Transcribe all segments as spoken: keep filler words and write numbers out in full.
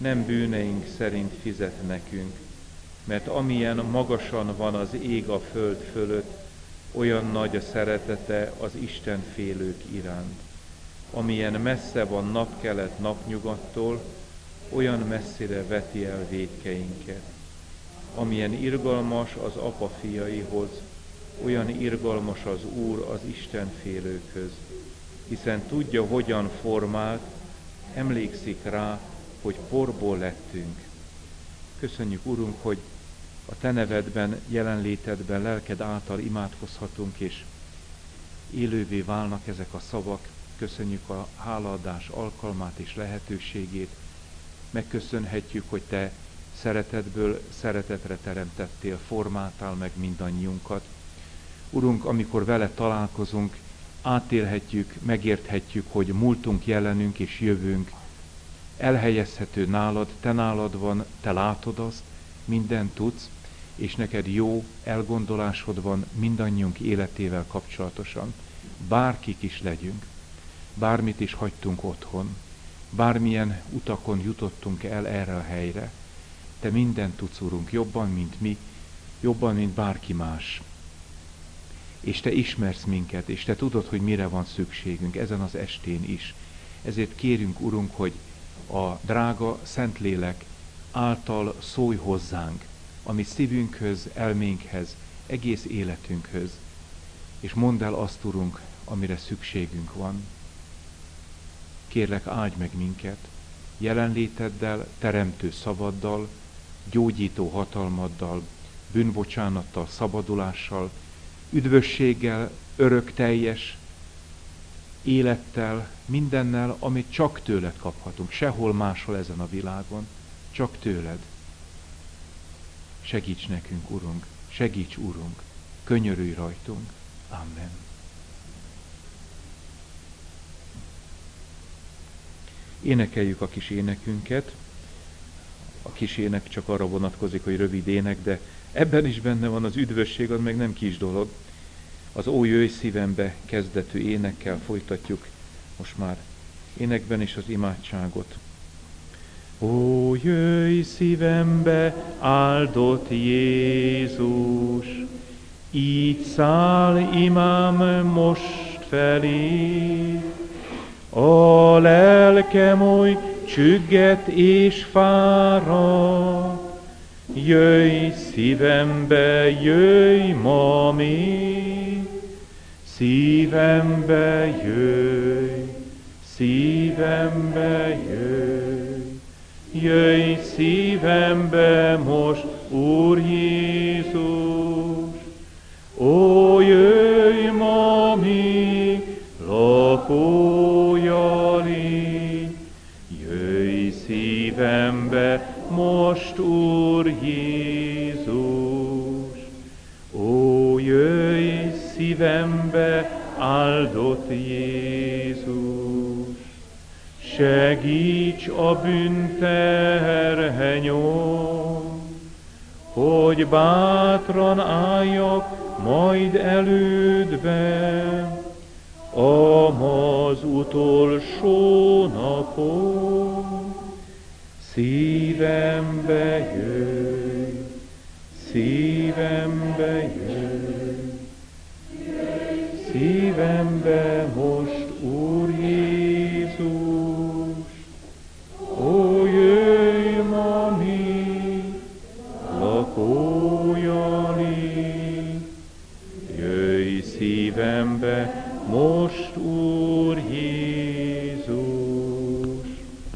nem bűneink szerint fizet nekünk, mert amilyen magasan van az ég a föld fölött, olyan nagy a szeretete az Isten félők iránt. Amilyen messze van napkelet napnyugattól, olyan messzire veti el vétkeinket. Amilyen irgalmas az apa fiaihoz, olyan irgalmas az Úr az Isten félőkhöz, hiszen tudja, hogyan formált, emlékszik rá, hogy porból lettünk. Köszönjük, Urunk, hogy a Te nevedben, jelenlétedben, lelked által imádkozhatunk, és élővé válnak ezek a szavak. Köszönjük a hálaadás alkalmát és lehetőségét. Megköszönhetjük, hogy Te szeretetből szeretetre teremtettél, formáltál meg mindannyiunkat. Urunk, amikor vele találkozunk, átélhetjük, megérthetjük, hogy múltunk, jelenünk és jövőnk elhelyezhető nálad, Te nálad van, Te látod azt, mindent tudsz, és neked jó elgondolásod van mindannyiunk életével kapcsolatosan. Bárkik is legyünk, bármit is hagytunk otthon, bármilyen utakon jutottunk el erre a helyre, Te mindent tudsz, Urunk, jobban, mint mi, jobban, mint bárki más. És Te ismersz minket, és Te tudod, hogy mire van szükségünk ezen az estén is. Ezért kérünk, Urunk, hogy a drága Szentlélek által szólj hozzánk, ami szívünkhöz, elménkhez, egész életünkhöz, és mondd el azt, Urunk, amire szükségünk van. Kérlek, áldj meg minket, jelenléteddel, teremtő szavaddal, gyógyító hatalmaddal, bűnbocsánattal, szabadulással, üdvösséggel, örök teljes élettel, mindennel, amit csak tőled kaphatunk, sehol máshol ezen a világon, csak tőled. Segíts nekünk, Urunk, segíts, Urunk, könyörülj rajtunk. Amen. Énekeljük a kis énekünket. A kis ének csak arra vonatkozik, hogy rövid ének, de ebben is benne van az üdvösség, az meg nem kis dolog. Az Ó, jöjj szívembe kezdetű énekkel folytatjuk most már énekben is az imádságot. Ó, jöjj szívembe, áldott Jézus, így száll imám most felé. A lelkem oly csügget és fáradt, jöjj szívembe, jöjj ma még, szívembe jöjj, szívembe jöjj, jöjj szívembe most, Úr Jézus. Ó, jöjj ma még, lakója légy, jöjj szívembe most, Úr Jézus. Ó, jöjj szívembe, áldott Jézus. Segíts a bűnterhenyon, hogy bátran álljak majd elődbe, amaz utolsó napon. Szívembe jöjj, szívembe jöjj, szívembe most, Úr Jézus. Ó, jöjj ma mi, lakója légy, jöjj szívembe most, Úr Jézus.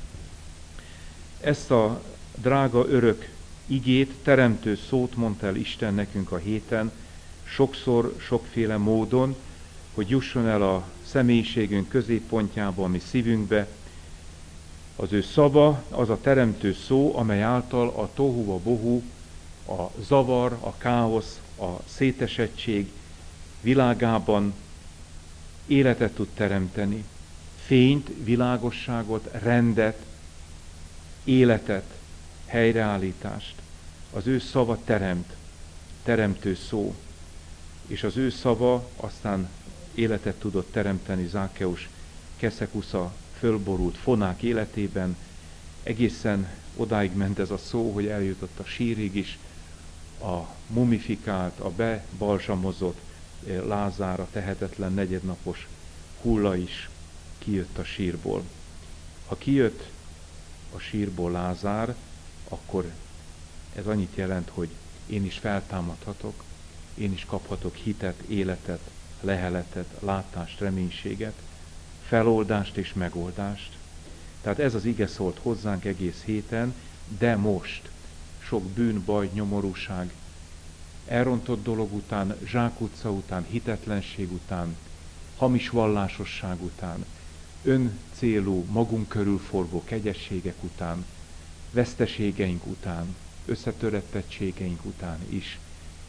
Ezt a drága örök igét, teremtő szót mondta el Isten nekünk a héten, sokszor, sokféle módon, hogy jusson el a személyiségünk középpontjába, a mi szívünkbe. Az ő szava, az a teremtő szó, amely által a tohu, a bohu, a zavar, a káosz, a szétesettség világában életet tud teremteni. Fényt, világosságot, rendet, életet, helyreállítást. Az ő szava teremt, teremtő szó, és az ő szava aztán életet tudott teremteni Zákeus Keszekusza fölborult fonák életében. Egészen odáig ment ez a szó, hogy eljutott a sírig is, a mumifikált, a bebalzsamozott Lázár, a tehetetlen negyednapos hulla is kijött a sírból. Ha kijött a sírból Lázár, akkor ez annyit jelent, hogy én is feltámadhatok, én is kaphatok hitet, életet, leheletet, látást, reménységet, feloldást és megoldást. Tehát ez az ige szólt hozzánk egész héten, de most sok bűn, baj, nyomorúság, elrontott dolog után, zsákutca után, hitetlenség után, hamis vallásosság után, öncélú, magunk körül forgó kegyességek után, veszteségeink után, összetörettettségeink után is.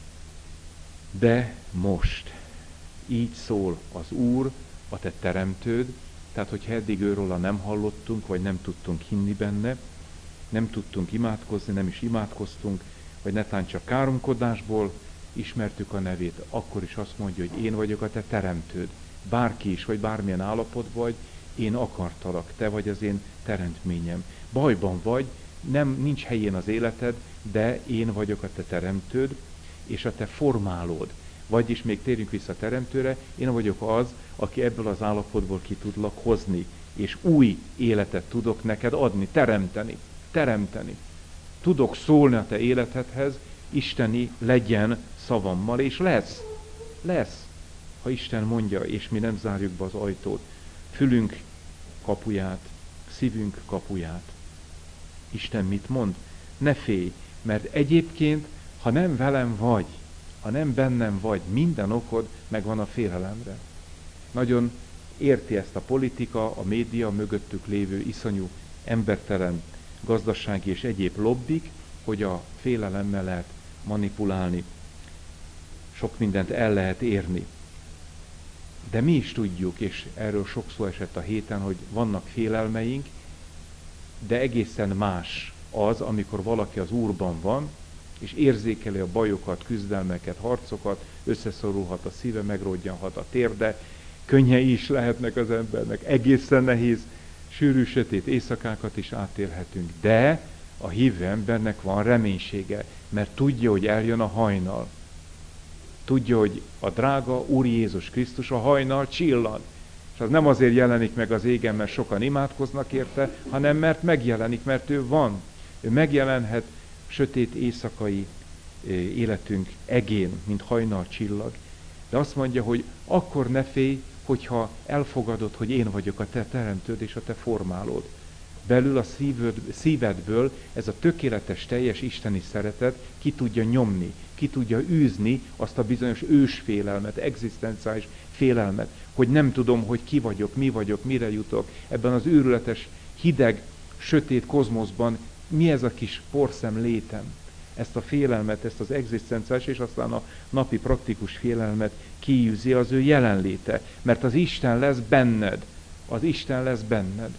De most így szól az Úr, a te teremtőd, tehát hogyha eddig őróla nem hallottunk, vagy nem tudtunk hinni benne, nem tudtunk imádkozni, nem is imádkoztunk, vagy netán csak káromkodásból ismertük a nevét, akkor is azt mondja, hogy én vagyok a te teremtőd. Bárki is, vagy bármilyen állapot vagy, én akartalak, te vagy az én teremtményem. Bajban vagy, nem, nincs helyén az életed, de én vagyok a te teremtőd, és a te formálód. Vagyis még térjünk vissza a teremtőre, én vagyok az, aki ebből az állapotból ki tudlak hozni, és új életet tudok neked adni, teremteni, teremteni. Tudok szólni a te életedhez, isteni legyen szavammal, és lesz, lesz, ha Isten mondja, és mi nem zárjuk be az ajtót, fülünk kapuját, szívünk kapuját. Isten mit mond? Ne félj, mert egyébként, ha nem velem vagy, ha nem bennem vagy, minden okod megvan a félelemre. Nagyon érti ezt a politika, a média, mögöttük lévő iszonyú, embertelen gazdasági és egyéb lobbik, hogy a félelemmel lehet manipulálni. Sok mindent el lehet érni. De mi is tudjuk, és erről sok szó esett a héten, hogy vannak félelmeink, de egészen más az, amikor valaki az Úrban van, és érzékeli a bajokat, küzdelmeket, harcokat, összeszorulhat a szíve, megrodjanhat a térde, könnyei is lehetnek az embernek, egészen nehéz, sűrű, sötét éjszakákat is átélhetünk, de a hívő embernek van reménysége, mert tudja, hogy eljön a hajnal. Tudja, hogy a drága Úr Jézus Krisztus a hajnal csillan. És az nem azért jelenik meg az égen, mert sokan imádkoznak érte, hanem mert megjelenik, mert ő van. Ő megjelenhet sötét éjszakai életünk egén, mint hajnal csillag. De azt mondja, hogy akkor ne félj, hogyha elfogadod, hogy én vagyok a te teremtőd és a te formálód. Belül a szívöd, szívedből ez a tökéletes, teljes isteni szeretet ki tudja nyomni, ki tudja űzni azt a bizonyos ősfélelmet, egzisztenciális félelmet, hogy nem tudom, hogy ki vagyok, mi vagyok, mire jutok. Ebben az őrületes, hideg, sötét kozmoszban mi ez a kis porszem létem? Ezt a félelmet, ezt az egzisztenciális, és aztán a napi praktikus félelmet kiűzi az ő jelenléte. Mert az Isten lesz benned. Az Isten lesz benned.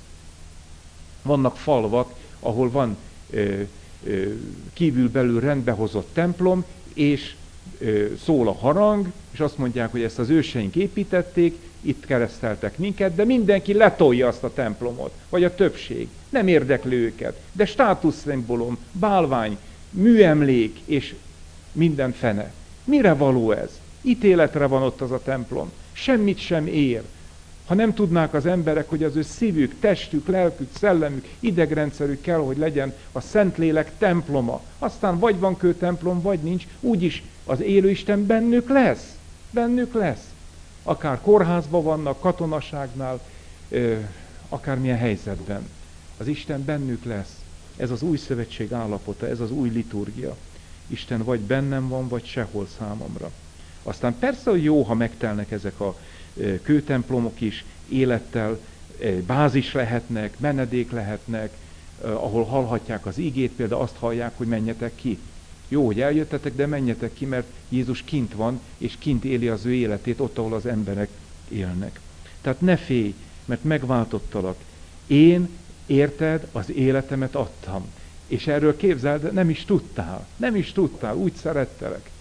Vannak falvak, ahol van ö, ö, kívül-belül rendbehozott templom, és ö, szól a harang, és azt mondják, hogy ezt az őseink építették, itt kereszteltek minket, de mindenki letolja azt a templomot, vagy a többség. Nem érdekli őket, de státuszszimbólum, bálvány, műemlék, és minden fene. Mire való ez? Ítéletre van ott az a templom. Semmit sem ér. Ha nem tudnák az emberek, hogy az ő szívük, testük, lelkük, szellemük, idegrendszerük kell, hogy legyen a Szentlélek temploma. Aztán vagy van kőtemplom, vagy nincs, úgyis az élő Isten bennük lesz. Bennük lesz. Akár kórházban vannak, katonaságnál, akármilyen helyzetben. Az Isten bennük lesz. Ez az új szövetség állapota, ez az új liturgia. Isten vagy bennem van, vagy sehol számomra. Aztán persze, hogy jó, ha megtelnek ezek a kőtemplomok is élettel, bázis lehetnek, menedék lehetnek, ahol hallhatják az igét, például azt hallják, hogy menjetek ki. Jó, hogy eljöttetek, de menjetek ki, mert Jézus kint van, és kint éli az ő életét ott, ahol az emberek élnek. Tehát ne félj, mert megváltottalak. Én, érted, az életemet adtam. És erről képzeld, nem is tudtál. Nem is tudtál, úgy szerettelek.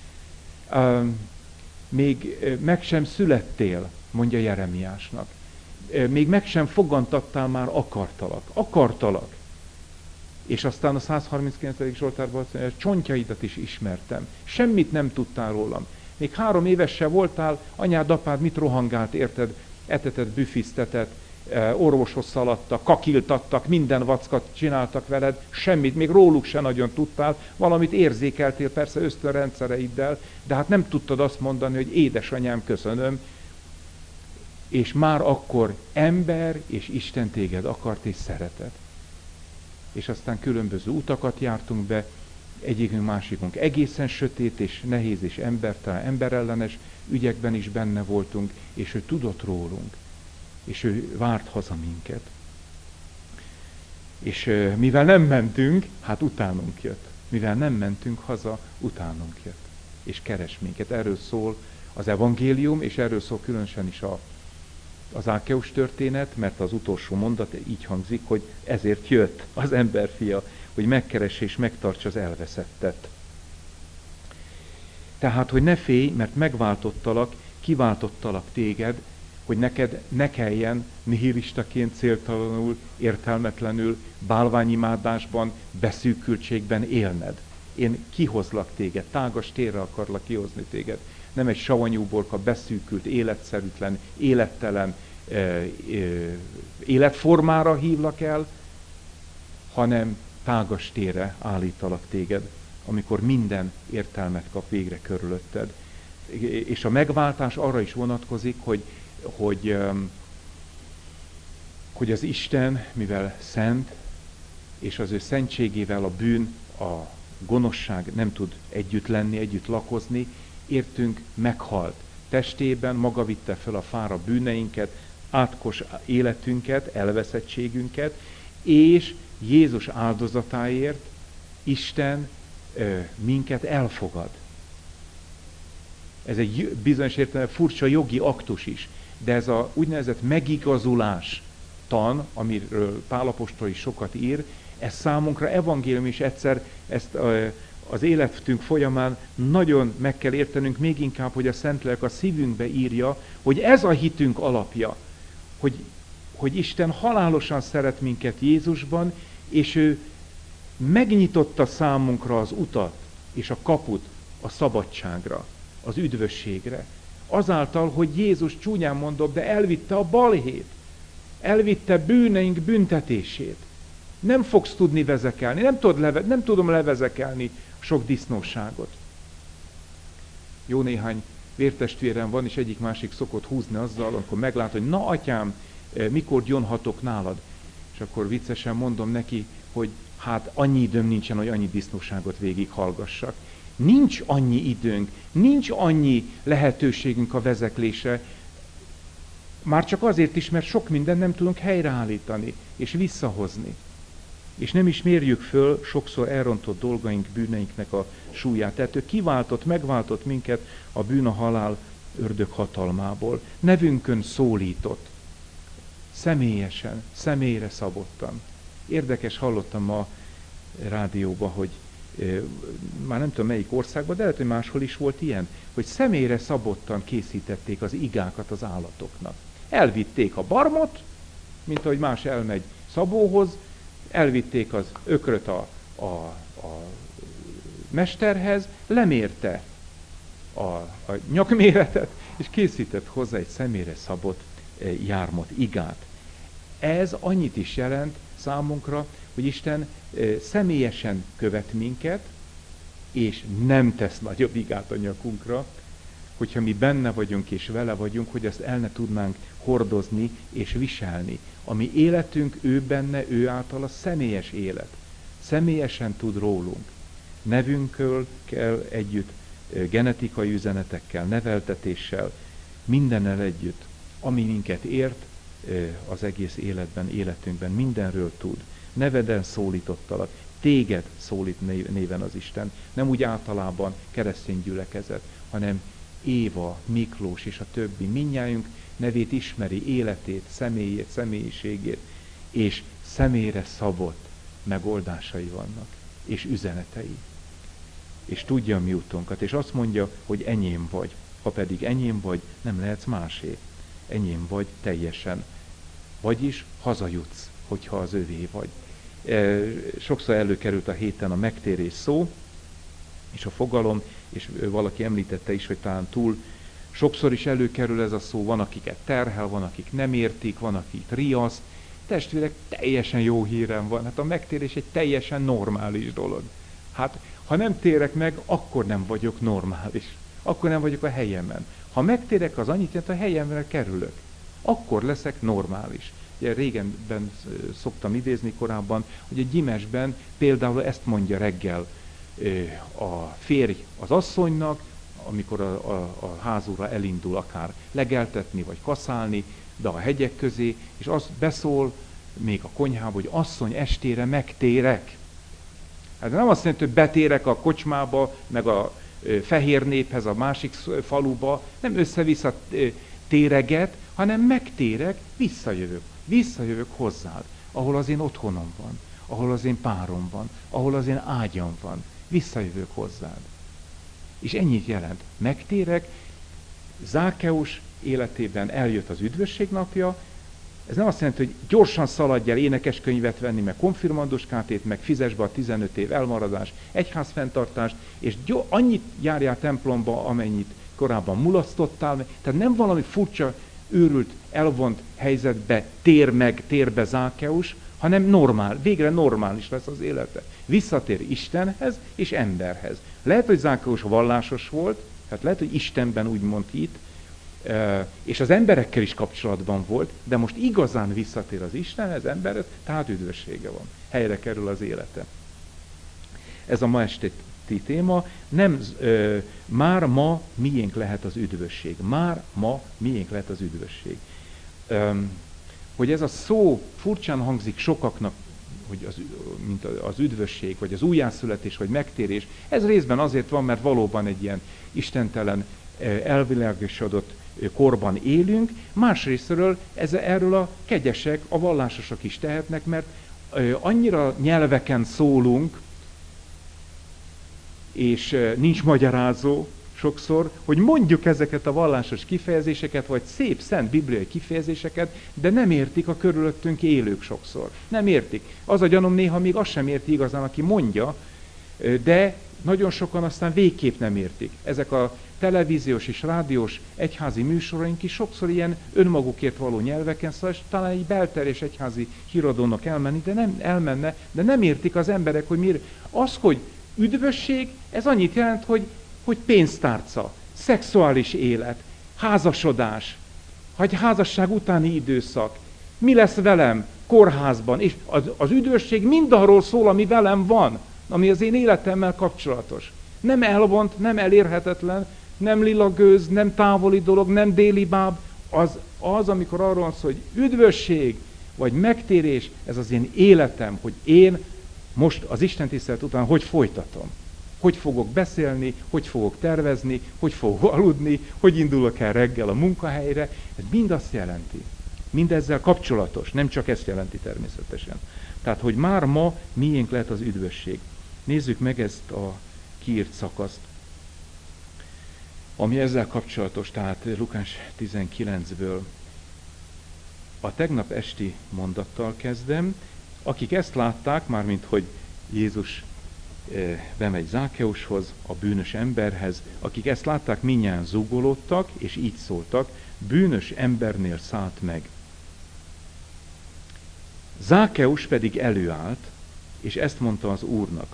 Még meg sem születtél, mondja Jeremiásnak. Még meg sem fogantattál, már akartalak. Akartalak. És aztán a százharminckilencedik Zsoltárban azt mondja, csontjaidat is ismertem. Semmit nem tudtál rólam. Még három éves se voltál, anyád, apád mit rohangált, érted? Etetett, büfisztetett, orvoshoz szaladtak, kakiltattak, minden vackat csináltak veled, semmit, még róluk se nagyon tudtál, valamit érzékeltél persze ösztönrendszereiddel, de hát nem tudtad azt mondani, hogy édesanyám, köszönöm, és már akkor ember és Isten téged akart és szeretett. És aztán különböző utakat jártunk be, egyikünk másikunk egészen sötét és nehéz és embertelen, emberellenes ügyekben is benne voltunk, és ő tudott rólunk, és ő várt haza minket. És mivel nem mentünk, hát utánunk jött. Mivel nem mentünk haza, utánunk jött. És keres minket. Erről szól az evangélium, és erről szól különösen is a, az Ákeus történet, mert az utolsó mondat így hangzik, hogy ezért jött az emberfia, hogy megkeresse és megtartsa az elveszettet. Tehát, hogy ne félj, mert megváltottalak, kiváltottalak téged, hogy neked ne kelljen nihilistaként, céltalanul, értelmetlenül, bálványimádásban, beszűkültségben élned. Én kihozlak téged, tágas térre akarlak kihozni téged. Nem egy savanyúborka, beszűkült, életszerűtlen, élettelen e, e, életformára hívlak el, hanem tágas térre állítalak téged, amikor minden értelmet kap végre körülötted. És a megváltás arra is vonatkozik, hogy, hogy, hogy az Isten, mivel szent, és az ő szentségével a bűn, a gonoszság nem tud együtt lenni, együtt lakozni, értünk meghalt. Testében maga vitte fel a fára bűneinket, átkos életünket, elveszettségünket, és Jézus áldozatáért Isten ö, minket elfogad. Ez egy bizonyos értelemben furcsa jogi aktus is, de ez a úgynevezett megigazulás tan, amiről Pál apostol is sokat ír, ez számunkra evangélium is egyszer, ezt ö, az életünk folyamán nagyon meg kell értenünk, még inkább, hogy a Szentlélek a szívünkbe írja, hogy ez a hitünk alapja, hogy, hogy Isten halálosan szeret minket Jézusban, és ő megnyitotta számunkra az utat és a kaput a szabadságra, az üdvösségre. Azáltal, hogy Jézus, csúnyán mondom, de elvitte a balhét, elvitte bűneink büntetését. Nem fogsz tudni vezekelni, nem, tudod leve, nem tudom levezekelni sok disznóságot. Jó néhány vértestvérem van, és egyik-másik szokott húzni azzal, amikor meglát, hogy na atyám, mikor gyonhatok nálad. És akkor viccesen mondom neki, hogy hát annyi időm nincsen, hogy annyi disznóságot végighallgassak. Nincs annyi időnk, nincs annyi lehetőségünk a vezeklésre, már csak azért is, mert sok mindent nem tudunk helyreállítani és visszahozni. És nem is mérjük föl sokszor elrontott dolgaink, bűneinknek a súlyát. Tehát ő kiváltott, megváltott minket a bűn, a halál, ördög hatalmából. Nevünkön szólított. Személyesen, személyre szabottan. Érdekes, hallottam ma rádióban, hogy e, már nem tudom melyik országban, de lehet, hogy máshol is volt ilyen, hogy személyre szabottan készítették az igákat az állatoknak. Elvitték a barmot, mint ahogy más elmegy szabóhoz, elvitték az ökröt a, a, a mesterhez, lemérte a, a nyakméretet, és készített hozzá egy személyre szabott e, jármot, igát. Ez annyit is jelent számunkra, hogy Isten e, személyesen követ minket, és nem tesz nagyobb igát a nyakunkra, hogyha mi benne vagyunk és vele vagyunk, hogy ezt el ne tudnánk hordozni és viselni. A mi életünk ő benne, ő által a személyes élet. Személyesen tud rólunk. Nevünkkel kell együtt, genetikai üzenetekkel, neveltetéssel, mindennel együtt, ami minket ért az egész életben, életünkben, mindenről tud. Neveden szólítottalak, téged szólít néven az Isten. Nem úgy általában keresztény gyülekezet, hanem Éva, Miklós és a többi. Mindnyájunk nevét ismeri, életét, személyét, személyiségét, és személyre szabott megoldásai vannak, és üzenetei. És tudja a mi utunkat, és azt mondja, hogy enyém vagy. Ha pedig enyém vagy, nem lehetsz másé. Enyém vagy teljesen. Vagyis hazajutsz, hogyha az övé vagy. Sokszor előkerült a héten a megtérés szó, és a fogalom, és valaki említette is, hogy talán túl sokszor is előkerül ez a szó, van akiket terhel, van akik nem értik, van akik riaszt. Testvérek, teljesen jó hírem van, hát a megtérés egy teljesen normális dolog. Hát, ha nem térek meg, akkor nem vagyok normális. Akkor nem vagyok a helyemen. Ha megtérek, az annyit jelent, a helyemre kerülök. Akkor leszek normális. Ugye régenben szoktam idézni korábban, hogy a gyimesben például ezt mondja reggel a férj az asszonynak, amikor a, a, a házúra elindul akár legeltetni vagy kaszálni, de a hegyek közé, és azt beszól még a konyhába, hogy asszony, estére megtérek. Hát nem azt jelenti, hogy betérek a kocsmába, meg a fehér néphez, a másik faluba, nem össze-vissza téreget, hanem megtérek, visszajövök. Visszajövök hozzád, ahol az én otthonom van, ahol az én párom van, ahol az én ágyam van. Visszajövök hozzád. És ennyit jelent. Megtérek, Zákeus életében eljött az üdvösség napja, ez nem azt jelenti, hogy gyorsan szaladj el énekeskönyvet venni, meg konfirmanduskátét, meg fizess be a tizenöt év elmaradás, egyházfenntartást, és gyor, annyit járjál templomba, amennyit korábban mulasztottál. Tehát nem valami furcsa, őrült, elvont helyzetbe tér meg, tér be Zákeus, hanem normál, végre normális lesz az élete. Visszatér Istenhez és emberhez. Lehet, hogy Zákeus vallásos volt, hát lehet, hogy Istenben úgymond hitt, és az emberekkel is kapcsolatban volt, de most igazán visszatér az Istenhez, emberhez, tehát üdvössége van. Helyre kerül az élete. Ez a ma esti téma. Nem, ö, már ma miénk lehet az üdvösség. Már ma miénk lehet az üdvösség. Ö, hogy ez a szó furcsán hangzik sokaknak, hogy az, mint az üdvösség, vagy az újjászületés, vagy megtérés, ez részben azért van, mert valóban egy ilyen istentelen, elvilágosodott korban élünk, másrésztről ez, erről a kegyesek, a vallásosok is tehetnek, mert annyira nyelveken szólunk, és nincs magyarázó sokszor, hogy mondjuk ezeket a vallásos kifejezéseket, vagy szép, szent bibliai kifejezéseket, de nem értik a körülöttünk élők sokszor. Nem értik. Az a gyanom néha még azt sem érti igazán, aki mondja, de nagyon sokan aztán végképp nem értik. Ezek a televíziós és rádiós egyházi műsoraink is sokszor ilyen önmagukért való nyelveken, szóval talán egy belterjes egyházi híradónak elmenni, de nem elmenne, de nem értik az emberek, hogy miért. Az, hogy üdvösség, ez annyit jelent, hogy, hogy pénztárca, szexuális élet, házasodás, vagy házasság utáni időszak, mi lesz velem kórházban, és az, az üdvösség mindarról szól, ami velem van, ami az én életemmel kapcsolatos. Nem elvont, nem elérhetetlen, nem lilagőz, nem távoli dolog, nem délibáb, az, az, amikor arról van szó, hogy üdvösség, vagy megtérés, ez az én életem, hogy én most az istentisztelet után hogy folytatom. Hogy fogok beszélni, hogy fogok tervezni, hogy fogok aludni, hogy indulok el reggel a munkahelyre. Ez mind azt jelenti. Mindezzel kapcsolatos, nem csak ezt jelenti természetesen. Tehát, hogy már ma miénk lehet az üdvösség. Nézzük meg ezt a kiírt szakaszt, ami ezzel kapcsolatos, tehát Lukás tizenkilencből. A tegnap esti mondattal kezdem. Akik ezt látták, mármint hogy Jézus eh, bemegy Zákeushoz, a bűnös emberhez, akik ezt látták, mindnyájan zúgolódtak, és így szóltak, bűnös embernél szállt meg. Zákeus pedig előállt, és ezt mondta az Úrnak.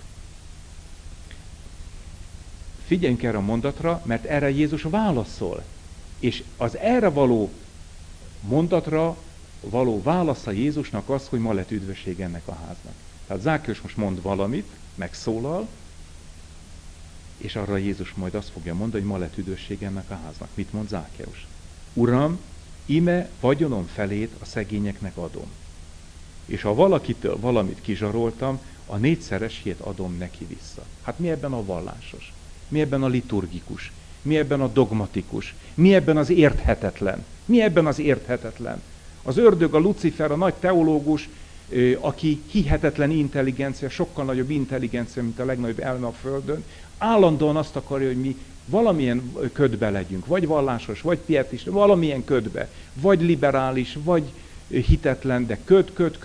Figyeljünk erre a mondatra, mert erre Jézus válaszol. És az erre való mondatra való válasza Jézusnak az, hogy ma lett üdvösség ennek a háznak. Tehát Zákeus most mond valamit, megszólal, és arra Jézus majd azt fogja mondani, hogy ma lett üdvösség ennek a háznak. Mit mond Zákeus? Uram, ime vagyonom felét a szegényeknek adom. És ha valakitől valamit kizsaroltam, a négyszeresét adom neki vissza. Hát mi ebben a vallásos? Mi ebben a liturgikus? Mi ebben a dogmatikus? Mi ebben az érthetetlen? Mi ebben az érthetetlen? Az ördög, a Lucifer, a nagy teológus, aki hihetetlen intelligencia, sokkal nagyobb intelligencia, mint a legnagyobb elme a Földön, állandóan azt akarja, hogy mi valamilyen ködbe legyünk, vagy vallásos, vagy pietista, valamilyen ködbe, vagy liberális, vagy hitetlen, de köd, köd, köd.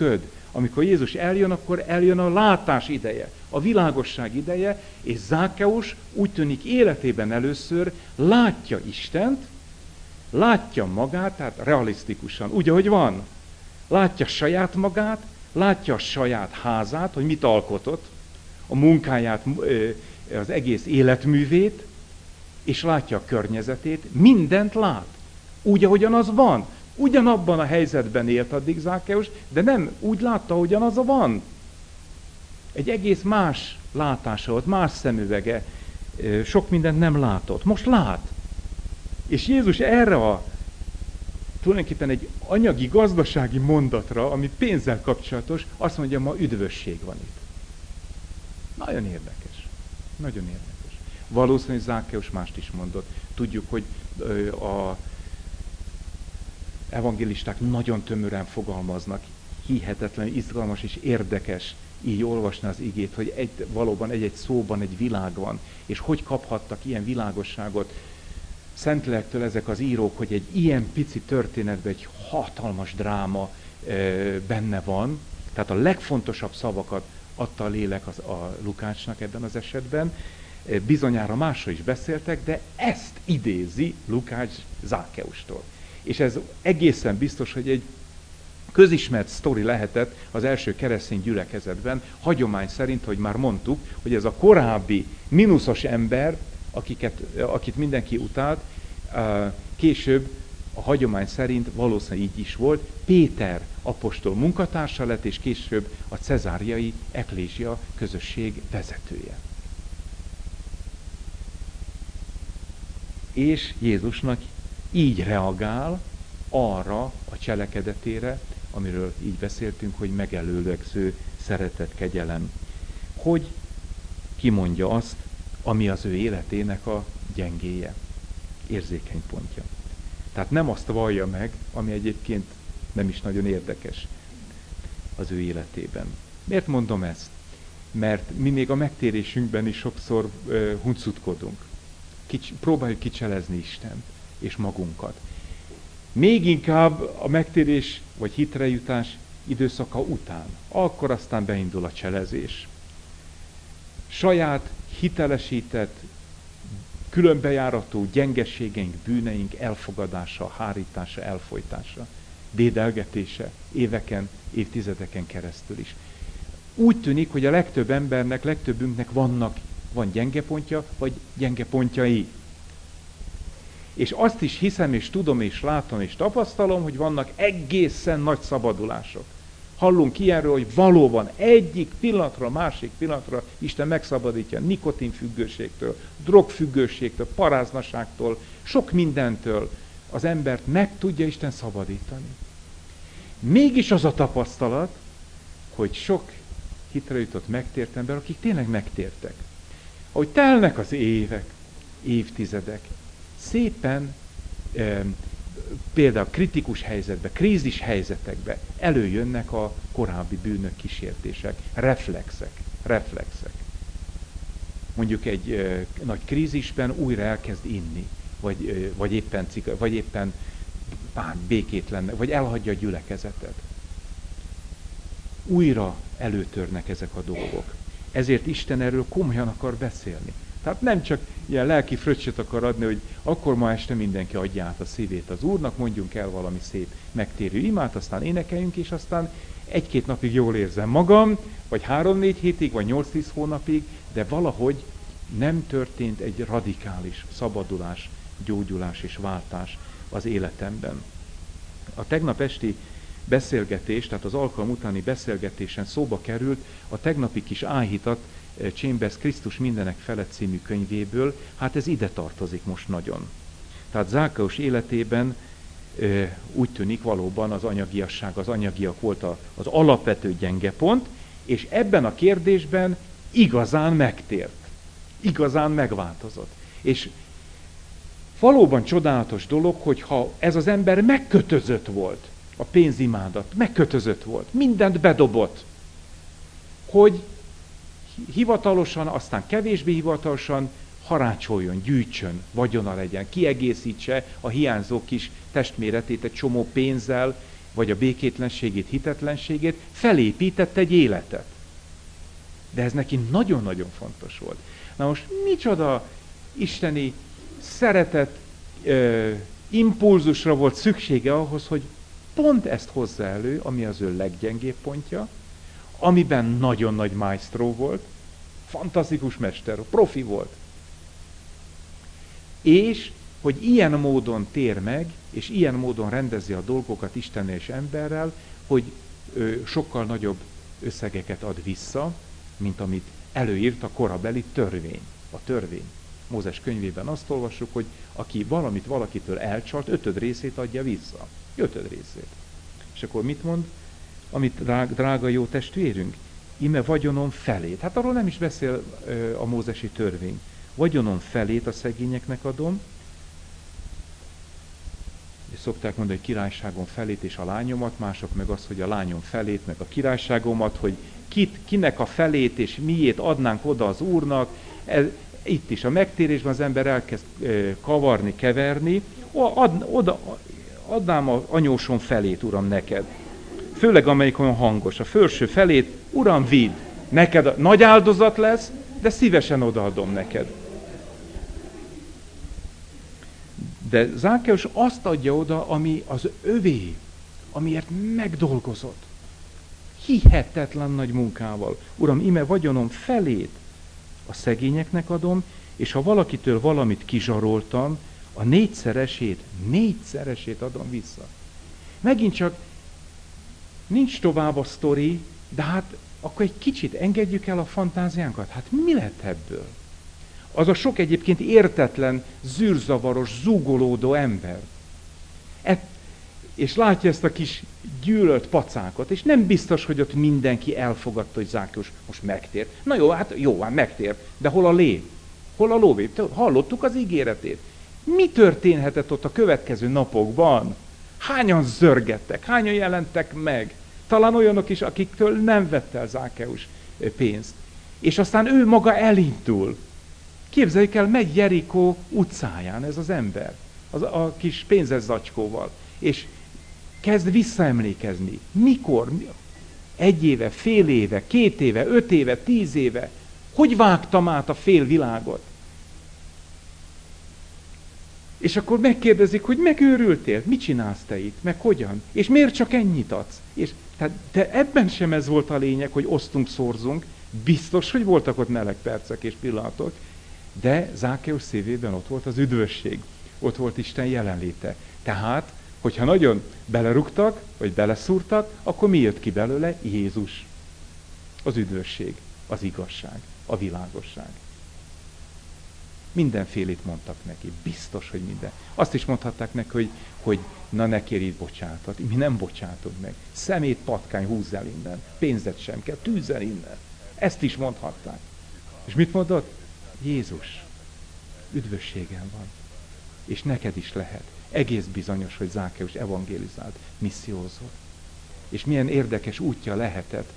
Amikor Jézus eljön, akkor eljön a látás ideje, a világosság ideje, és Zákkeus úgy tűnik életében először látja Istent, látja magát, tehát realisztikusan, úgy, ahogy van. Látja saját magát, látja a saját házát, hogy mit alkotott, a munkáját, az egész életművét, és látja a környezetét, mindent lát. Úgy, ahogyan az van. Ugyanabban a helyzetben élt addig Zákkeus, de nem úgy látta, ahogyan az van. Egy egész más látása volt, más szemüvege, sok mindent nem látott. Most lát. És Jézus erre a tulajdonképpen egy anyagi, gazdasági mondatra, ami pénzzel kapcsolatos, azt mondja, ma üdvösség van itt. Nagyon érdekes. Nagyon érdekes. Valószínűleg Zákkeus mást is mondott. Tudjuk, hogy a evangélisták nagyon tömören fogalmaznak, hihetetlenül izgalmas és érdekes így olvasni az igét, hogy egy, valóban egy-egy szóban egy világ van, és hogy kaphattak ilyen világosságot Szentlélekktől ezek az írók, hogy egy ilyen pici történetben egy hatalmas dráma e, benne van, tehát a legfontosabb szavakat adta a lélek az, a Lukácsnak ebben az esetben, e, bizonyára másról is beszéltek, de ezt idézi Lukács Zákkeustól. És ez egészen biztos, hogy egy közismert sztori lehetett az első keresztény gyülekezetben, hagyomány szerint, hogy már mondtuk, hogy ez a korábbi mínuszos ember, akiket, akit mindenki utált, később a hagyomány szerint valószínűleg így is volt, Péter apostol munkatársa lett, és később a cezáriai eklézsia közösség vezetője. És Jézusnak így reagál arra a cselekedetére, amiről így beszéltünk, hogy megelőlegző szeretet, kegyelem. Hogy kimondja azt, ami az ő életének a gyengéje, érzékeny pontja. Tehát nem azt vallja meg, ami egyébként nem is nagyon érdekes az ő életében. Miért mondom ezt? Mert mi még a megtérésünkben is sokszor uh, huncutkodunk. Kics- próbáljuk kicselezni Istent és magunkat. Még inkább a megtérés vagy hitrejutás időszaka után. Akkor aztán beindul a cselezés. Saját hitelesített, különbejárató gyengeségeink, bűneink elfogadása, hárítása, elfojtása, dédelgetése éveken, évtizedeken keresztül is. Úgy tűnik, hogy a legtöbb embernek, legtöbbünknek vannak, van gyenge pontja, vagy gyenge pontjai. És azt is hiszem, és tudom, és látom, és tapasztalom, hogy vannak egészen nagy szabadulások. Hallunk ilyenről, hogy valóban egyik pillanatra, másik pillanatra Isten megszabadítja nikotinfüggőségtől, drogfüggőségtől, paráznaságtól, sok mindentől az embert meg tudja Isten szabadítani. Mégis az a tapasztalat, hogy sok hitre jutott megtért ember, akik tényleg megtértek. Ahogy telnek az évek, évtizedek, szépen e, például kritikus helyzetbe, krízis helyzetekbe előjönnek a korábbi bűnök, kísértések, reflexek, reflexek. Mondjuk egy e, nagy krízisben újra elkezd inni, vagy, e, vagy éppen, vagy éppen bár békétlen, vagy elhagyja a gyülekezetet. Újra előtörnek ezek a dolgok. Ezért Isten erről komolyan akar beszélni. Tehát nem csak ilyen lelki fröccsöt akar adni, hogy akkor ma este mindenki adja át a szívét az Úrnak, mondjunk el valami szép megtérő imát, aztán énekeljünk, és aztán egy-két napig jól érzem magam, vagy három-négy hétig, vagy nyolc-tíz hónapig, de valahogy nem történt egy radikális szabadulás, gyógyulás és váltás az életemben. A tegnap esti beszélgetés, tehát az alkalom utáni beszélgetésen szóba került a tegnapi kis áhítat Chambers Krisztus mindenek felett című könyvéből, hát ez ide tartozik most nagyon. Tehát Zákkeus életében e, úgy tűnik valóban az anyagiasság, az anyagiak volt a, az alapvető gyenge pont, és ebben a kérdésben igazán megtért. Igazán megváltozott. És valóban csodálatos dolog, hogyha ez az ember megkötözött volt, a pénzimádat, megkötözött volt, mindent bedobott, hogy hivatalosan, aztán kevésbé hivatalosan harácsoljon, gyűjtsön, vagyona legyen, kiegészítse a hiányzó kis testméretét egy csomó pénzzel, vagy a békétlenségét, hitetlenségét, felépített egy életet. De ez neki nagyon-nagyon fontos volt. Na most micsoda isteni szeretet, ö, impulzusra volt szüksége ahhoz, hogy pont ezt hozza elő, ami az ő leggyengébb pontja, amiben nagyon nagy maestro volt, fantasztikus mester, profi volt. És hogy ilyen módon tér meg, és ilyen módon rendezi a dolgokat Istennel és emberrel, hogy ö, sokkal nagyobb összegeket ad vissza, mint amit előírt a korabeli törvény. A törvény. Mózes könyvében azt olvassuk, hogy aki valamit valakitől elcsalt, ötöd részét adja vissza. Ötöd részét. És akkor mit mond? Amit drága, drága jó testvérünk, ime vagyonom felét. Hát arról nem is beszél ö, a mózesi törvény. Vagyonom felét a szegényeknek adom, és szokták mondani, hogy királyságom felét és a lányomat, mások meg az, hogy a lányom felét, meg a királyságomat, hogy kit, kinek a felét és miét adnánk oda az Úrnak. Ez, itt is a megtérésben az ember elkezd ö, kavarni, keverni. Ad, oda, adnám az anyósom felét, Uram, neked. Főleg amelyik olyan hangos. A felső felét, Uram, vidd. Neked a, nagy áldozat lesz, de szívesen odaadom neked. De Zákeus azt adja oda, ami az övé, amiért megdolgozott. Hihetetlen nagy munkával. Uram, ime vagyonom felét a szegényeknek adom, és ha valakitől valamit kizsaroltam, a négyszeresét, négyszeresét adom vissza. Megint csak nincs tovább a sztori, de hát akkor egy kicsit engedjük el a fantáziánkat. Hát mi lett ebből? Az a sok egyébként értetlen, zűrzavaros, zúgolódó ember. Et, és látja ezt a kis gyűlölt pacákot, és nem biztos, hogy ott mindenki elfogadta, hogy Zákeus most megtér. Na jó, hát jó, hát megtér, de hol a lé? Hol a lóvé? Hallottuk az ígéretét. Mi történhetett ott a következő napokban? Hányan zörgettek, hányan jelentek meg? Talán olyanok is, akiktől nem vette el Zákeus pénzt. És aztán ő maga elindul. Képzeljük el, megy Jerikó utcáján ez az ember, az, a kis pénzes zacskóval, és kezd visszaemlékezni. Mikor? Egy éve, fél éve, két éve, öt éve, tíz éve. Hogy vágtam át a fél világot? És akkor megkérdezik, hogy megőrültél? Mit csinálsz te itt? Meg hogyan? És miért csak ennyit adsz? És, tehát, de ebben sem ez volt a lényeg, hogy osztunk, szorzunk. Biztos, hogy voltak ott meleg percek és pillanatok, de Zákeus szívében ott volt az üdvösség. Ott volt Isten jelenléte. Tehát, hogyha nagyon belerugtak, vagy beleszúrtak, akkor mi jött ki belőle? Jézus. Az üdvösség, az igazság, a világosság. Mindenfélét mondtak neki. Biztos, hogy minden. Azt is mondhatták neki, hogy, hogy na ne kérj itt bocsánatot. Mi nem bocsátunk meg. Szemét, patkány, húzz el innen. Pénzet sem kell, tűzz el innen. Ezt is mondhatták. És mit mondott? Jézus, üdvösségem van. És neked is lehet. Egész bizonyos, hogy Zákeus evangélizált, missziózott. És milyen érdekes útja lehetett,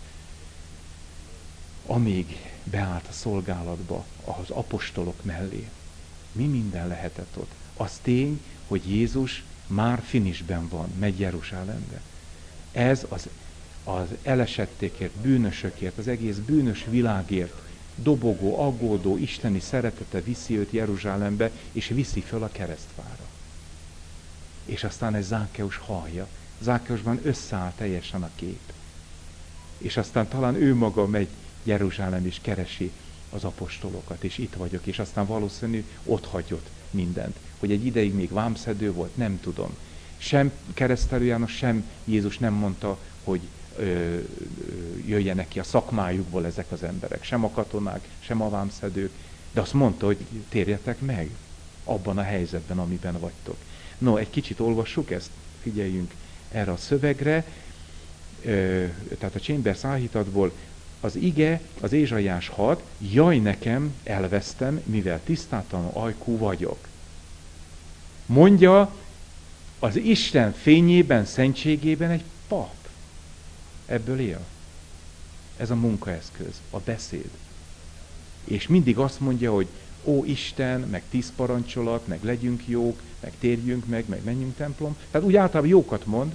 amíg beállt a szolgálatba, az apostolok mellé. Mi minden lehetett ott? Az tény, hogy Jézus már finisben van, megy Jeruzsálembe. Ez az, az elesettékért, bűnösökért, az egész bűnös világért dobogó, aggódó, isteni szeretete viszi őt Jeruzsálembe, és viszi föl a keresztfára. És aztán ez Zákeus hallja. Zákeusban összeáll teljesen a kép. És aztán talán ő maga megy Jeruzsálem és keresi az apostolokat, és itt vagyok, és aztán valószínű ott hagyott mindent. Hogy egy ideig még vámszedő volt, nem tudom. Sem Keresztelő János, sem Jézus nem mondta, hogy ö, ö, jöjjenek ki a szakmájukból ezek az emberek. Sem a katonák, sem a vámszedők. De azt mondta, hogy térjetek meg abban a helyzetben, amiben vagytok. No, egy kicsit olvassuk ezt, figyeljünk erre a szövegre. Ö, tehát a Chambers áhítatból az ige, az Ézsaiás hat, jaj nekem, elvesztem, mivel tisztátalan ajkú vagyok. Mondja az Isten fényében, szentségében egy pap. Ebből él. Ez a munkaeszköz, a beszéd. És mindig azt mondja, hogy ó Isten, meg tíz parancsolat, meg legyünk jók, meg térjünk meg, meg menjünk templom. Tehát úgy általában jókat mond,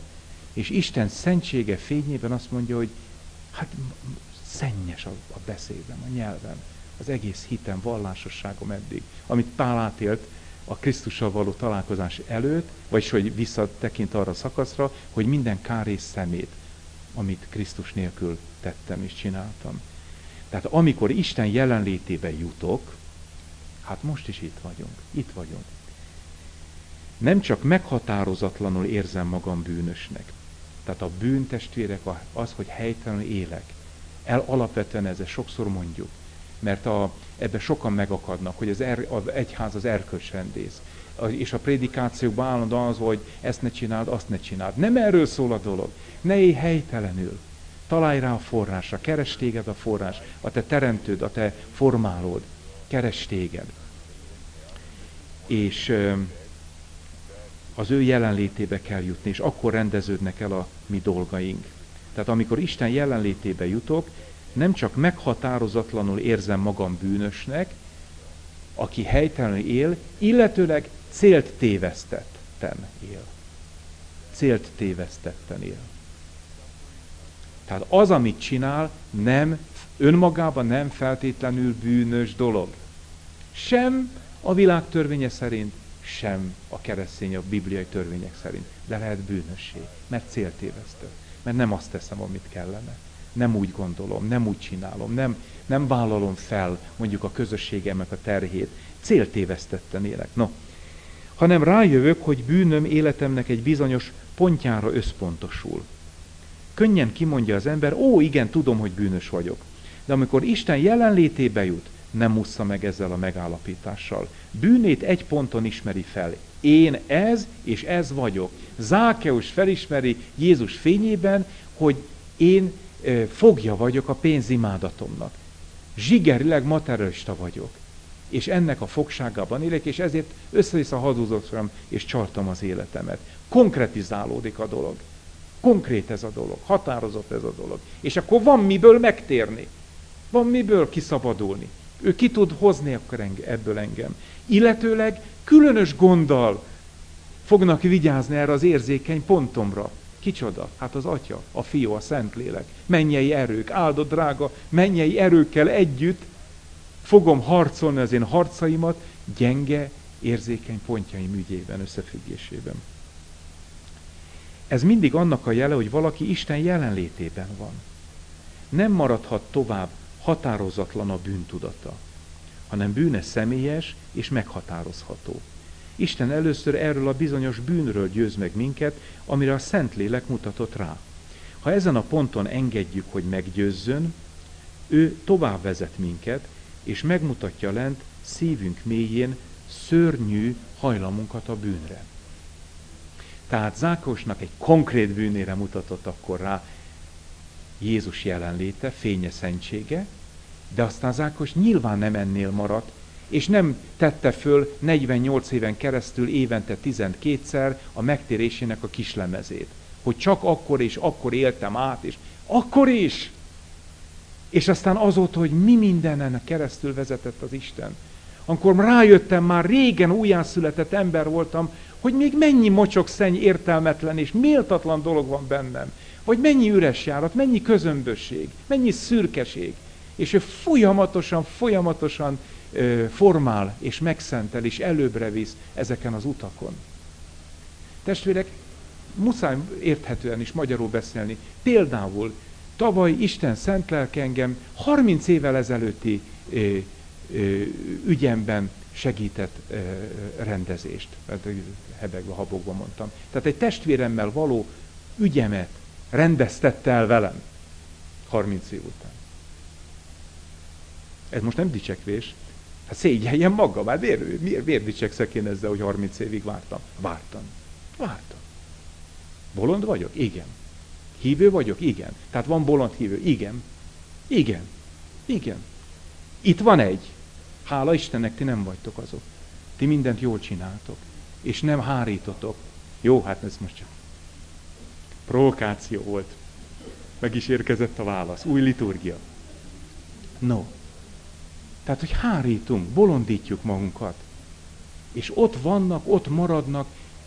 És Isten szentsége fényében azt mondja, hogy hát szennyes a, a beszédem, a nyelvem, az egész hitem, vallásosságom eddig, amit Pál átélt a Krisztussal való találkozás előtt, vagyis hogy visszatekint arra a szakaszra, hogy minden kár és szemét, amit Krisztus nélkül tettem és csináltam. Tehát amikor Isten jelenlétébe jutok, hát most is itt vagyunk, itt vagyunk. Nem csak meghatározatlanul érzem magam bűnösnek. Tehát a bűn, testvérek, az, hogy helytelenül élek. El alapvetően ezzel sokszor mondjuk, mert a, ebbe sokan megakadnak, hogy az, er, az egyház az erkölcsrendész. És a prédikációkban állandóan az, hogy ezt ne csináld, azt ne csináld. Nem erről szól a dolog. Ne élj helytelenül. Találj rá a forrásra, keresd téged a forrás, a te teremtőd, a te formálód, keresd téged. És az ő jelenlétébe kell jutni, és akkor rendeződnek el a mi dolgaink. Tehát amikor Isten jelenlétébe jutok, nem csak meghatározatlanul érzem magam bűnösnek, aki helytelenül él, illetőleg célt tévesztetten él. Célt tévesztetten él. Tehát az, amit csinál, nem, önmagában nem feltétlenül bűnös dolog. Sem a világ törvénye szerint, sem a keresztény, a bibliai törvények szerint. De lehet bűnössé, mert céltévesztő. Mert nem azt teszem, amit kellene. Nem úgy gondolom, nem úgy csinálom, nem, nem vállalom fel mondjuk a közösségemnek a terhét. Céltévesztetten élek. No, hanem rájövök, hogy bűnöm életemnek egy bizonyos pontjára összpontosul. Könnyen kimondja az ember, ó, igen, tudom, hogy bűnös vagyok. De amikor Isten jelenlétébe jut, nem mussza meg ezzel a megállapítással. Bűnét egy ponton ismeri fel. Én ez és ez vagyok. Zákeus felismeri Jézus fényében, hogy én e, fogja vagyok a pénzimádatomnak. Zsigerileg materialista vagyok. És ennek a fogságában élek, és ezért össze-vissza hadúzottam, és csaltam az életemet. Konkretizálódik a dolog. Konkrét ez a dolog, határozott ez a dolog. És akkor van miből megtérni. Van miből kiszabadulni. Ő ki tud hozni akkor ebből engem. Illetőleg különös gonddal fognak vigyázni erre az érzékeny pontomra. Kicsoda? Hát az Atya, a Fiú, a Szentlélek. Mennyei erők, áldott drága, mennyei erőkkel együtt fogom harcolni az én harcaimat gyenge, érzékeny pontjaim ügyében, összefüggésében. Ez mindig annak a jele, hogy valaki Isten jelenlétében van. Nem maradhat tovább határozatlan a bűntudata, hanem bűne személyes és meghatározható. Isten először erről a bizonyos bűnről győz meg minket, amire a Szentlélek mutatott rá. Ha ezen a ponton engedjük, hogy meggyőzzön, ő tovább vezet minket, és megmutatja lent szívünk mélyén szörnyű hajlamunkat a bűnre. Tehát Zákeusnak egy konkrét bűnére mutatott akkor rá Jézus jelenléte, fénye, szentsége, de aztán Zákeus nyilván nem ennél maradt, és nem tette föl negyvennyolc éven keresztül évente tizenkétszer a megtérésének a kislemezét. Hogy csak akkor és akkor éltem át, és akkor is! És aztán azóta, hogy mi mindenen keresztül vezetett az Isten. Amikor rájöttem, már régen újjászületett ember voltam, hogy még mennyi mocsok, szenny, értelmetlen és méltatlan dolog van bennem. Vagy mennyi üres járat, mennyi közömbösség, mennyi szürkeség. És ő folyamatosan, folyamatosan ö, formál és megszentel és előbbre visz ezeken az utakon. Testvérek, muszáj érthetően is magyarul beszélni. Például tavaly Isten szent lelke engem harminc évvel ezelőtti ö, ö, ügyemben segített ö, rendezést. Hebegve, habogva mondtam. Tehát egy testvéremmel való ügyemet rendeztette el velem harminc év után. Ez most nem dicsekvés. Hát szégyeljem magam, hát miért, miért, miért dicsekszek én ezzel, hogy harminc évig vártam? Vártam. Vártam. Bolond vagyok? Igen. Hívő vagyok? Igen. Tehát van bolond hívő? Igen. Igen. Igen. Itt van egy. Hála Istennek, ti nem vagytok azok. Ti mindent jól csináltok. És nem hárítotok. Jó, hát ez most csak provokáció volt. Meg is érkezett a válasz. Új liturgia. No. Tehát, hogy hárítunk, bolondítjuk magunkat. És ott vannak, ott maradnak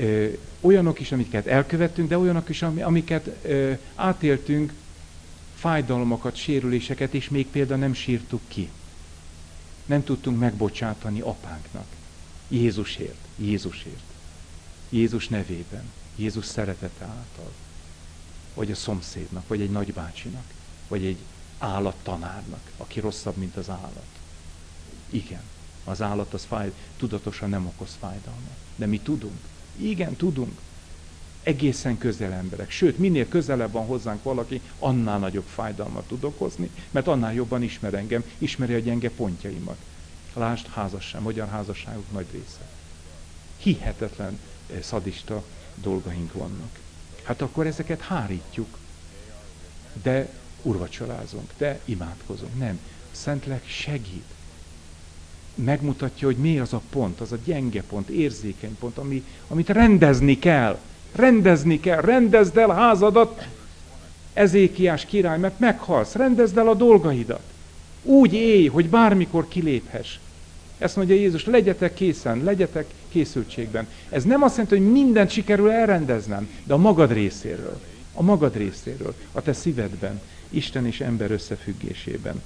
ö, olyanok is, amiket elkövettünk, de olyanok is, amiket ö, átéltünk, fájdalmakat, sérüléseket, és még például nem sírtuk ki. Nem tudtunk megbocsátani apánknak. Jézusért, Jézusért. Jézus nevében, Jézus szeretete által. Vagy a szomszédnak, vagy egy nagybácsinak, vagy egy állattanárnak, aki rosszabb, mint az állat. Igen, az állat az fáj, tudatosan nem okoz fájdalmat. De mi tudunk. Igen, tudunk. Egészen közel emberek. Sőt, minél közelebb van hozzánk valaki, annál nagyobb fájdalmat tud okozni, mert annál jobban ismer engem, ismeri a gyenge pontjaimat. Lásd, házasság, magyar házasságok nagy része. Hihetetlen szadista dolgaink vannak. Hát akkor ezeket hárítjuk, de urvacsorázunk, de imádkozunk. Nem. A Szentlélek segít. Megmutatja, hogy mi az a pont, az a gyenge pont, érzékeny pont, ami, amit rendezni kell. Rendezni kell, rendezd el házadat, Ezékiás király, mert meghalsz, rendezd el a dolgaidat. Úgy élj, hogy bármikor kiléphess. Ezt mondja Jézus, legyetek készen, legyetek készültségben. Ez nem azt jelenti, hogy mindent sikerül elrendeznem, de a magad részéről. A magad részéről, a te szívedben, Isten és ember összefüggésében.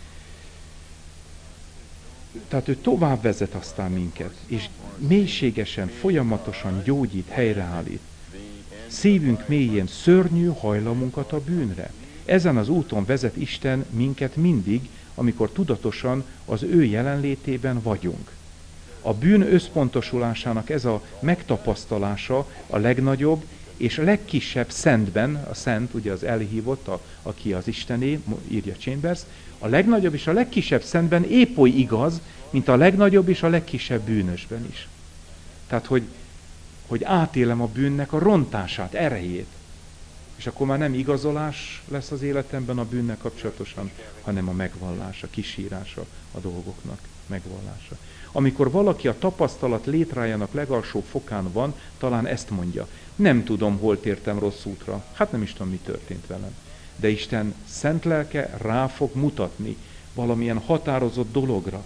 Tehát ő tovább vezet aztán minket, és mélységesen, folyamatosan gyógyít, helyreállít. Szívünk mélyén szörnyű hajlamunkat a bűnre. Ezen az úton vezet Isten minket mindig, amikor tudatosan az ő jelenlétében vagyunk. A bűn összpontosulásának ez a megtapasztalása a legnagyobb és a legkisebb szentben, a szent, ugye az elhívott, a, aki az Istené, írja Chambers, a legnagyobb és a legkisebb szentben épp oly igaz, mint a legnagyobb és a legkisebb bűnösben is. Tehát, hogy, hogy átélem a bűnnek a rontását, erejét. És akkor már nem igazolás lesz az életemben a bűnnel kapcsolatosan, hanem a megvallás, a kisírása a dolgoknak megvallása. Amikor valaki a tapasztalat létrájának legalsó fokán van, talán ezt mondja. Nem tudom, hol tértem rossz útra. Hát nem is tudom, mi történt velem. De Isten szent lelke rá fog mutatni valamilyen határozott dologra.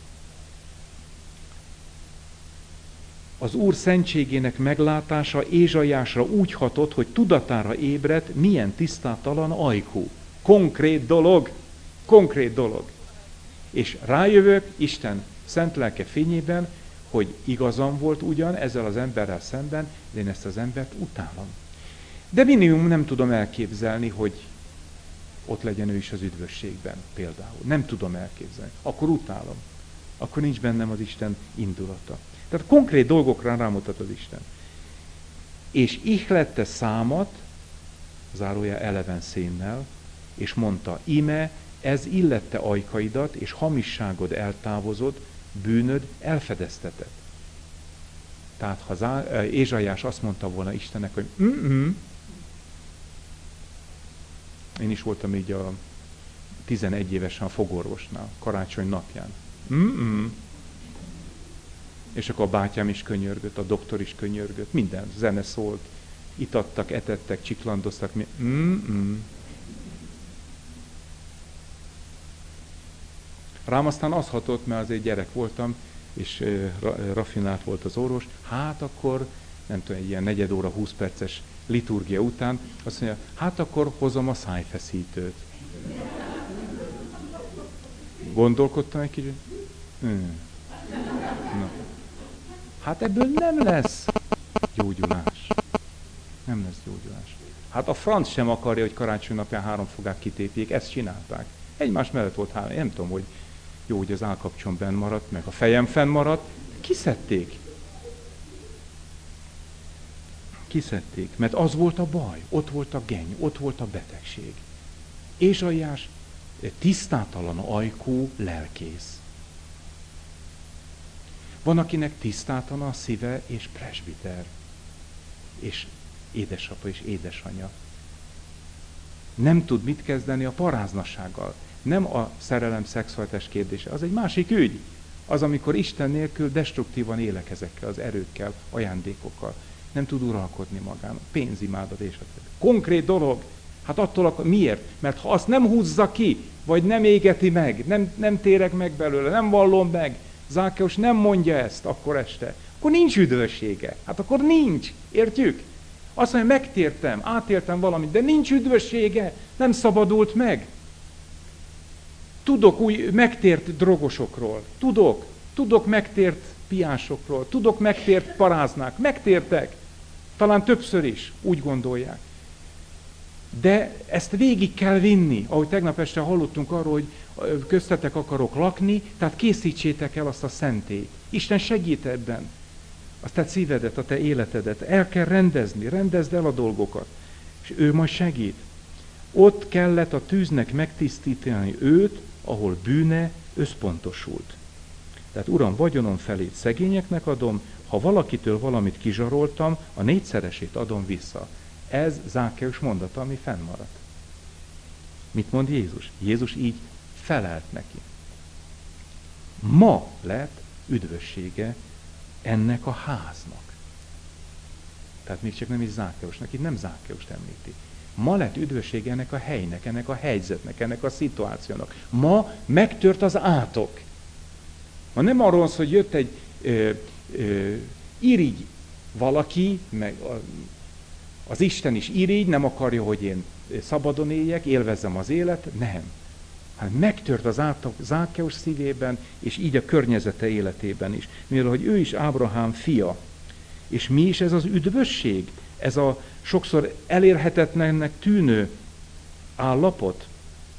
Az Úr szentségének meglátása Ézsaiásra úgy hatott, hogy tudatára ébredt, milyen tisztátalan ajkú. Konkrét dolog, konkrét dolog. És rájövök Isten szent lelke fényében, hogy igazam volt ugyan ezzel az emberrel szemben, de én ezt az embert utálom. De minimum nem tudom elképzelni, hogy ott legyen ő is az üdvösségben például. Nem tudom elképzelni. Akkor utálom. Akkor nincs bennem az Isten indulata. Tehát konkrét dolgokra rámutat az Isten. És ihlette számat, zárója eleven szénnel, és mondta, íme, ez illette ajkaidat, és hamisságod eltávozott, bűnöd elfedeztetett. Tehát ha Zá- Ézsaiás azt mondta volna Istennek, hogy mm-mm. Én is voltam így a tizenegy évesen a fogorvosnál, karácsony napján. Mm-mm. És akkor a bátyám is könyörgött, a doktor is könyörgött, minden, zene szólt, itattak, etettek, csiklandoztak, mm-mm. Rám aztán az hatott, mert azért gyerek voltam, és raffinált volt az orvos, hát akkor, nem tudom, egy ilyen negyed óra, húsz perces liturgia után, azt mondja, hát akkor hozom a szájfeszítőt. Gondolkodtam egy kicsit, hmm. Na. Hát ebből nem lesz gyógyulás. Nem lesz gyógyulás. Hát a franc sem akarja, hogy karácsony napján három fogát kitépjék, ezt csinálták. Egymás mellett volt három, nem tudom, hogy jó, hogy az állkapcsom benn maradt, meg a fejem fenn maradt. Kiszedték. Kiszedték, mert az volt a baj, ott volt a geny, ott volt a betegség. Ézsaiás tisztátalan ajkú lelkész. Van, akinek tisztátalan a szíve és presbiter, és édesapa és édesanyja. Nem tud mit kezdeni a paráznasággal. Nem a szerelem szexuális kérdése, az egy másik ügy. Az, amikor Isten nélkül destruktívan élek ezekkel az erőkkel, ajándékokkal. Nem tud uralkodni magán, pénzimádat és a többi. Konkrét dolog. Hát attól akkor miért? Mert ha azt nem húzza ki, vagy nem égeti meg, nem, nem térek meg belőle, nem vallom meg, Zákeus nem mondja ezt akkor este, akkor nincs üdvössége. Hát akkor nincs. Értjük? Azt mondja, megtértem, átéltem valamit, de nincs üdvössége, nem szabadult meg. Tudok új megtért drogosokról, tudok, tudok megtért piásokról, tudok megtért paráznák, megtértek. Talán többször is, úgy gondolják. De ezt végig kell vinni, ahogy tegnap este hallottunk arról, hogy köztetek akarok lakni, tehát készítsétek el azt a szentélyt. Isten segít ebben. A te szívedet, a te életedet. El kell rendezni, rendezd el a dolgokat. És ő majd segít. Ott kellett a tűznek megtisztítani őt, ahol bűne összpontosult. Tehát Uram, vagyonom felét szegényeknek adom, ha valakitől valamit kizsaroltam, a négyszeresét adom vissza. Ez Zákkeus mondata, ami fennmaradt. Mit mond Jézus? Jézus így felelt neki. Ma lett üdvössége ennek a háznak. Tehát még csak nem is Zákkeusnak, itt nem Zákkeust említi. Ma lett üdvössége ennek a helynek, ennek a helyzetnek, ennek a szituációnak. Ma megtört az átok. Ma nem arról van szó, hogy jött egy ö, ö, irigy valaki, meg a, az Isten is irigy, nem akarja, hogy én szabadon éljek, élvezzem az élet, nem. Hát megtört az átok Zákkeus szívében, és így a környezete életében is. Mivel, hogy ő is Ábrahám fia. És mi is ez az üdvösség? Ez a sokszor elérhetetlennek tűnő állapot.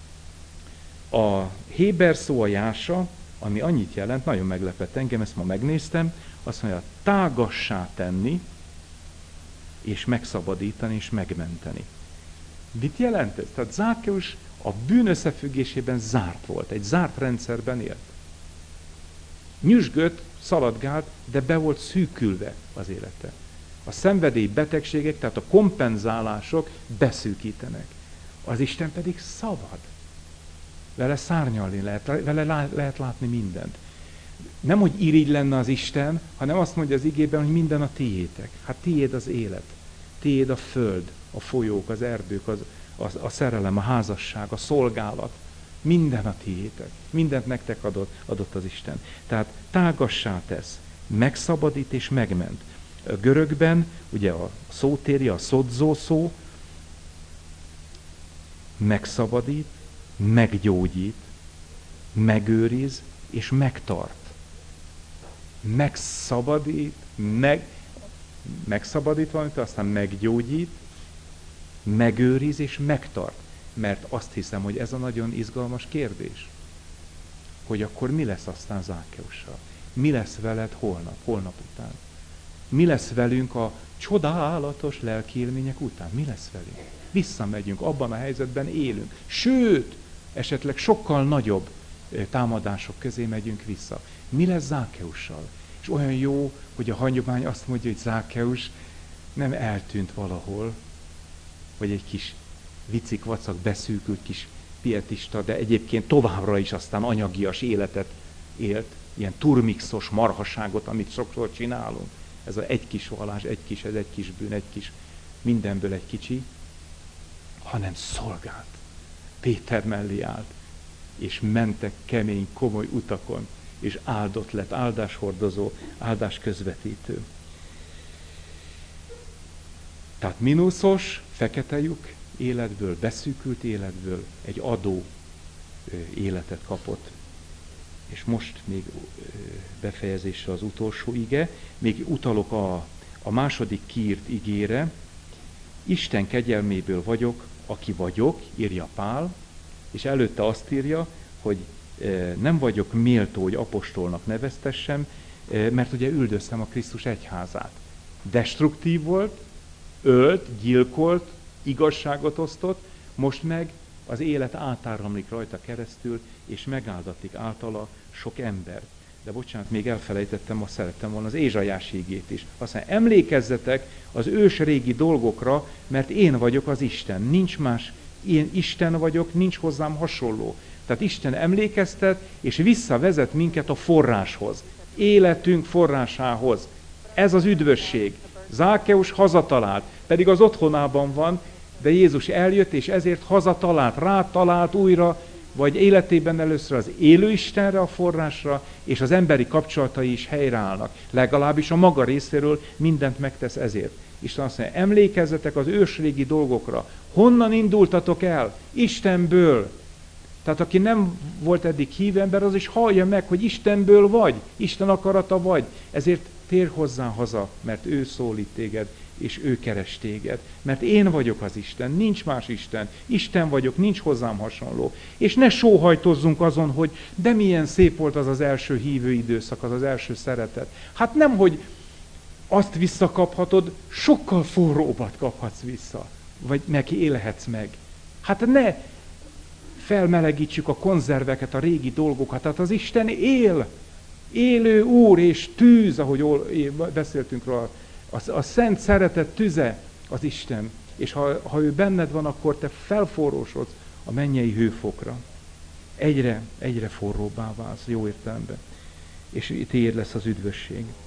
A héber szó a jása, ami annyit jelent, nagyon meglepett engem, ezt ma megnéztem, azt mondja, tágassá tenni, és megszabadítani, és megmenteni. Mit jelent ez? Tehát Zákkeus a bűn összefüggésében zárt volt, egy zárt rendszerben élt. Nyüzsgött, szaladgált, de be volt szűkülve az élete. A szenvedély betegségek, tehát a kompenzálások beszűkítenek. Az Isten pedig szabad. Vele szárnyalni lehet, vele lá, lehet látni mindent. Nem, hogy irigy lenne az Isten, hanem azt mondja az igében, hogy minden a tiétek. Hát tiéd az élet, tiéd a föld, a folyók, az erdők, az, a, a szerelem, a házasság, a szolgálat. Minden a tiétek. Mindent nektek adott, adott az Isten. Tehát tágassá tesz, megszabadít és megment. A görögben, ugye a szótérje, a szodzó szó, megszabadít, meggyógyít, megőriz és megtart. Megszabadít, meg, megszabadít valamit, aztán meggyógyít, megőriz és megtart. Mert azt hiszem, hogy ez a nagyon izgalmas kérdés. Hogy akkor mi lesz aztán Zákkeussal? Mi lesz veled holnap, holnap után? Mi lesz velünk a csodálatos lelki élmények után? Mi lesz velünk? Visszamegyünk, abban a helyzetben élünk. Sőt, esetleg sokkal nagyobb támadások közé megyünk vissza. Mi lesz Zákkeussal? És olyan jó, hogy a hagyomány azt mondja, hogy Zákkeus nem eltűnt valahol, vagy egy kis vicik-vacak beszűkült kis pietista, de egyébként továbbra is aztán anyagias életet élt, ilyen turmixos marhaságot, amit sokszor csinálunk. Ez az egy kis vallás, egy kis, ez egy kis bűn, egy kis, mindenből egy kicsi, hanem szolgált. Péter mellé állt, és mentek kemény, komoly utakon, és áldott lett, áldáshordozó, áldás közvetítő. Tehát mínuszos, fekete lyuk életből, beszűkült életből egy adó életet kapott. És most még befejezésre az utolsó ige, még utalok a, a második kiírt igére. Isten kegyelméből vagyok, aki vagyok, írja Pál, és előtte azt írja, hogy nem vagyok méltó, hogy apostolnak neveztessem, mert ugye üldöztem a Krisztus egyházát. Destruktív volt, ölt, gyilkolt, igazságot osztott, most meg az élet átáramlik rajta keresztül, és megáldatik általa sok ember. De bocsánat, még elfelejtettem, azt szerettem volna az Ézsaiás ígét is. Aztán emlékezzetek az ős régi dolgokra, mert én vagyok az Isten. Nincs más, én Isten vagyok, nincs hozzám hasonló. Tehát Isten emlékeztet, és visszavezet minket a forráshoz. Életünk forrásához. Ez az üdvösség. Zákkeus hazatalált, pedig az otthonában van, de Jézus eljött, és ezért hazatalált, rátalált újra, vagy életében először az élő Istenre, a forrásra, és az emberi kapcsolatai is helyreállnak. Legalábbis a maga részéről mindent megtesz ezért. Isten azt mondja, emlékezzetek az ősrégi dolgokra. Honnan indultatok el? Istenből. Tehát aki nem volt eddig hívő ember, az is hallja meg, hogy Istenből vagy, Isten akarata vagy. Ezért térj hozzá haza, mert ő szólít téged, és ő keres téged. Mert én vagyok az Isten, nincs más Isten. Isten vagyok, nincs hozzám hasonló. És ne sóhajtozzunk azon, hogy de milyen szép volt az az első hívő időszak, az az első szeretet. Hát nem, hogy azt visszakaphatod, sokkal forróbbat kaphatsz vissza, vagy neki élhetsz meg. Hát ne felmelegítsük a konzerveket, a régi dolgokat, hát az Isten él, élő Úr és tűz, ahogy beszéltünk róla, a, a szent szeretet tüze az Isten, és ha, ha ő benned van, akkor te felforrósodsz a mennyei hőfokra. Egyre, egyre forróbbá válsz, jó értelemben, és tiéd lesz az üdvösség.